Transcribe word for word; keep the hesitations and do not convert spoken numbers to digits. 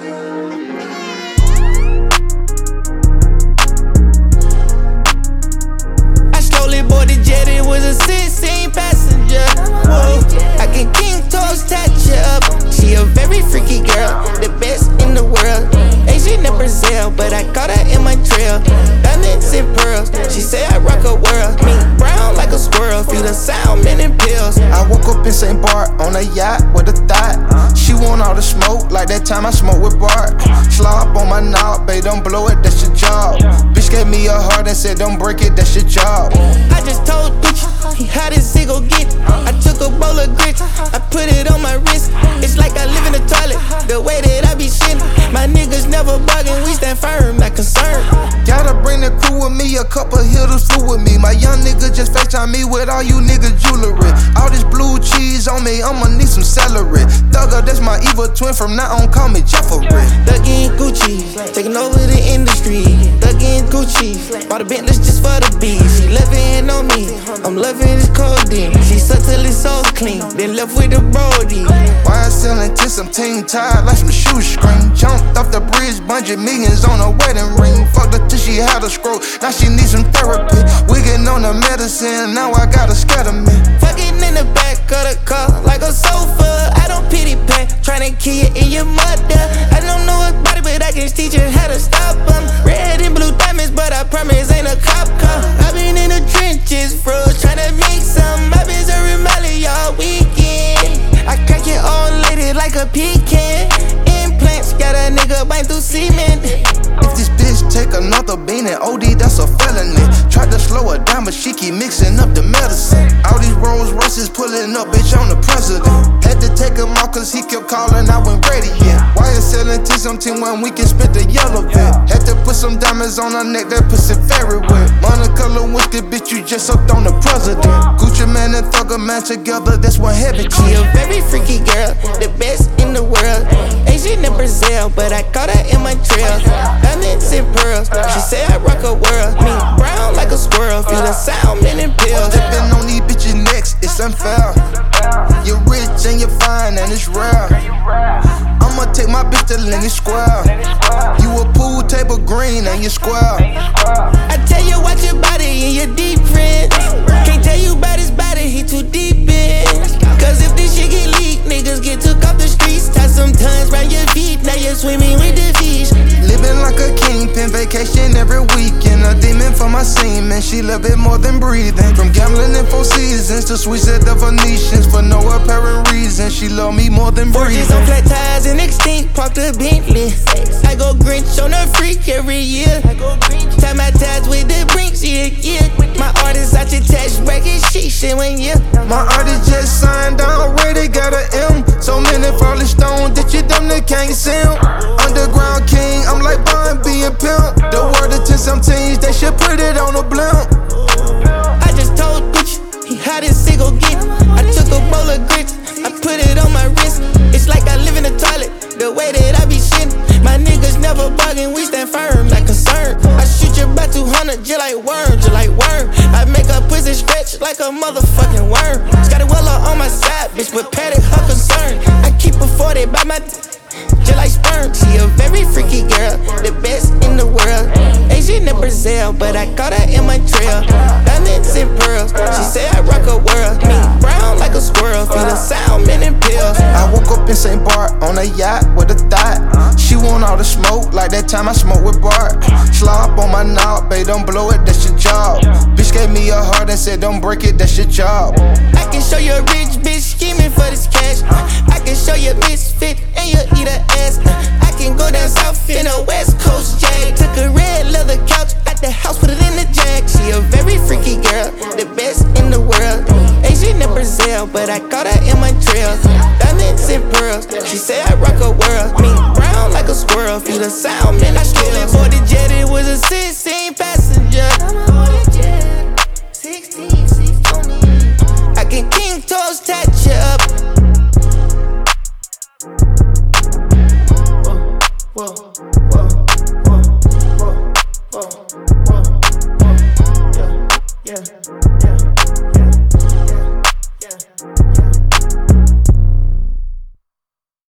I slowly boarded jet, it was a sixteen passenger. Whoa, I can king toes touch you up. She a very freaky girl, the best in the world. Asian in Brazil, but I caught her in my trail. Diamonds and pearls, she say I rock a world. Me brown like a squirrel, feel the sound, men and pills. I woke up in Saint Bart on a yacht with a thought. She want all the smoke, like that time I smoked with Bart. Slop on my knob, babe, don't blow it, that's your job. Bitch gave me a heart and said don't break it, that's your job. I just told bitch, how this shit gon' get. I took a bowl of grits, I put it on my wrist. It's like I live in the toilet, the way that I be shitting. My niggas never bugging, we stand firm, not concerned. Gotta bring the crew with me, a couple hitters flew with me. My young nigga just FaceTime me with all you nigga jewelry. All this blue cheese on me, I'ma need some celery. Thugger, that's my evil twin, from now on call me Jeffrey. Thuggin' Gucci, taking over the industry. Thuggin' Gucci, bought a Bentley just for the bees. She loving on me, I'm loving this codeine. She sucked till it's so clean, then left with the Brody. Why I selling to some team tied like some shoestring? Jumped off the bridge, bunch of millions on a wedding ring. Fucked her till she had a stroke, now she needs some therapy. Wiggin' on the medicine, now I got a scatter me. Fucking in the back of the car like a sofa. I don't pity pat, tryna kill you in your mother. I don't know about it, but I can teach you how to stop them. Red and blue diamonds, but I promise ain't a cop car. I been in the trenches, froze, tryna make some. I been serving Molly all weekend. I crack it all lady like a pecan. Implants, got a nigga bite through cement. If this bitch take another bean and O D, that's a felony. Tried to slow her down, but she keep mixing up the medicine. All these Rolls Royces pulling up, bitch, I'm the president. Had to take him off cause he kept calling, I went radiant. Why you selling to some team when we can spit the yellow vet? Had to put some diamonds on her neck, that pussy very wet. Monocolor whiskey, bitch, you just sucked on the president. Gucci man and Thugger man together, that's one heavy She G. a very freaky girl, the best in the world. Asian in Brazil, but I caught her in my trail. Diamonds and pearls, she say I rock a world. Me brown like a squirrel, feel the sound, men and pills. Stepping on these bitches next, it's unfair. You're rich and you're fine and it's rare. I'ma take my bitch to Lenny Square. You a pool table green and you square. I tell you watch your body and your deep friends. Can't tell you about his body, he too deep in. Cause if this shit get leaked, niggas get took off the streets. Tie some tons round your feet, now you're swimming with the fish. Living like a kingpin, vacation every weekend. A demon for my semen, she love it more than breathing. From gambling in Four Seasons to sweets at the Venetians. For no apparent reason, she love me more than breathing. Forges on flat tires and extinct, parked a Bentley. I go Grinch on a freak every year. Tie my ties with the brinks, yeah, yeah. My artist out your tax bracket, she shit when yeah. My artist just signed already, got a M. So many falling stones that you damn near can't see 'em. Underground king, I'm like Bond being pimp. The word to some teens, they should put it on a blimp. I just told Gucci, he how this shit gon' get. I took a bowl of grits, I put it on my wrist. It's like I live in the toilet, the way that I be shitting. My niggas never bugging, we stand firm, not concerned. I shoot you by two hundred, just like worm, just like worm. I make a pussy stretch like a motherfucking worm. Scotty Weller on my side, bitch, but Patty her concern. I keep a forty by my just like sperm. She a very freaky girl, the best in the world. Asian in Brazil, but I caught her in my trail. Diamonds and pearls, she say I rock a world. Me brown like a squirrel, feel the sound, men and pills. I woke up in Saint Bart on a yacht with a thought. She want all the smoke, like that time I smoked with Bart. Slop on my knob, babe, don't blow it, that's your job. Bitch gave me a heart and said don't break it, that's your job. I can show you a rich bitch scheming for this cash. I can show you a misfit and you eat her ass. I can go down south in a West Coast jag. Took a red leather couch at the house, put it in the jack. She a very freaky girl, the best in the world. Asian in Brazil, but I caught her in my trail. Diamonds and pearls, she say I rock a world. Me brown like a squirrel, feel the sound, man, I slowly boarded jet, it was a sixteen passenger. I can king toes touch ya.